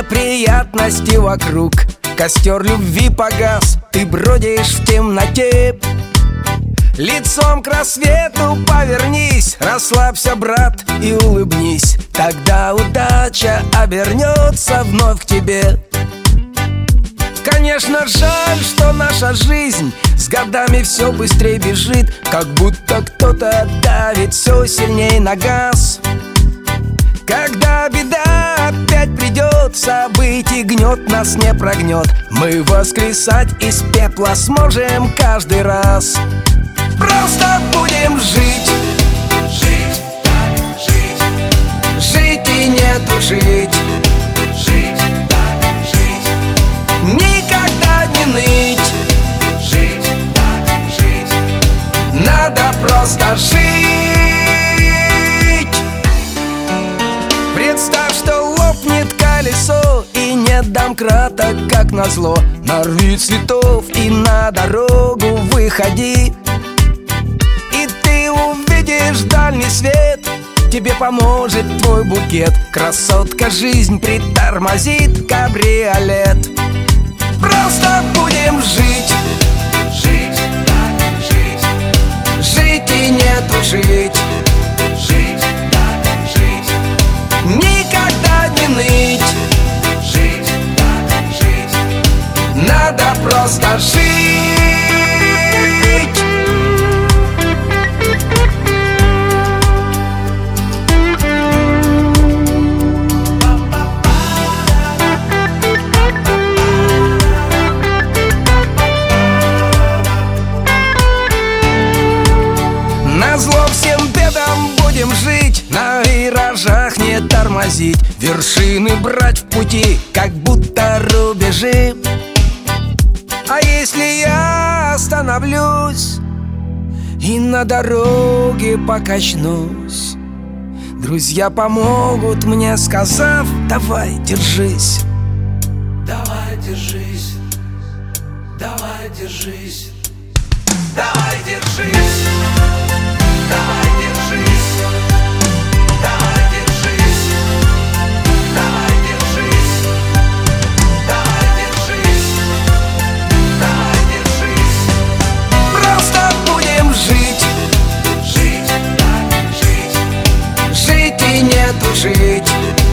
неприятности вокруг. Костер любви погас, ты бродишь в темноте. Лицом к рассвету повернись, расслабься, брат, и улыбнись. Тогда удача обернется вновь к тебе. Конечно, жаль, что наша жизнь с годами все быстрее бежит, как будто кто-то давит все сильней на газ. Когда беда опять придет, событий гнет нас не прогнет. Мы воскресать из пепла сможем каждый раз. Просто будем жить, Жить, так жить, жить и не тужить, жить, так жить, никогда не ныть. жить, так жить, Надо просто жить. Представь, что лопнет колесо и нет домкрата, как назло. Нарви цветов и на дорогу выходи. И ты увидишь дальний свет, тебе поможет твой букет. Красотка жизнь притормозит кабриолет. Просто будем жить, жить, так жить, жить и не тужить, жить, так жить, никогда не ныть. жить, так жить, Надо просто жить. Назло всем бедам будем жить, на виражах не тормозить, вершины брать в пути, как будто рубежи. А если я остановлюсь и на дороге покачнусь, друзья помогут мне, сказав: давай, держись. давай держись, давай держись, давай держись, давай держись, давай держись, давай держись, давай держись, давай держись, Просто будем жить, жить, так жить, жить и не тужить,